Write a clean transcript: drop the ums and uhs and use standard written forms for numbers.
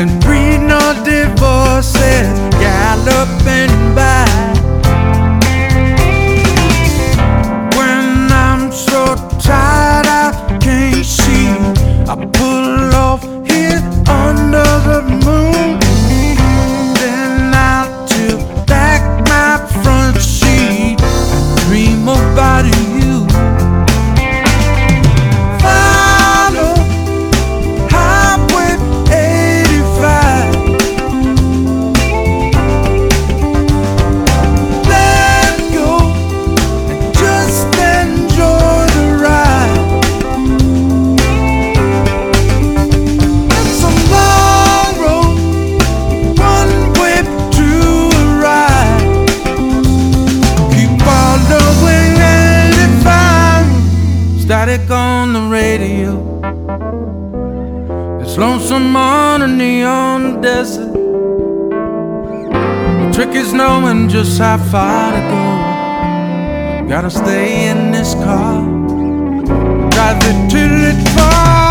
and breed no divorces, galloping by. When I'm so tired I can't see, I pull off here under the moon. Then I'll tilt back my front seat and dream about you. Follow Highway 85. Let go and just enjoy the ride. It's a long road, one way to arrive. Keep following 85. Static on the radio, it's lonesome on a neon desert. The trick is knowing just how far to go. Gotta stay in this car, drive it till it falls.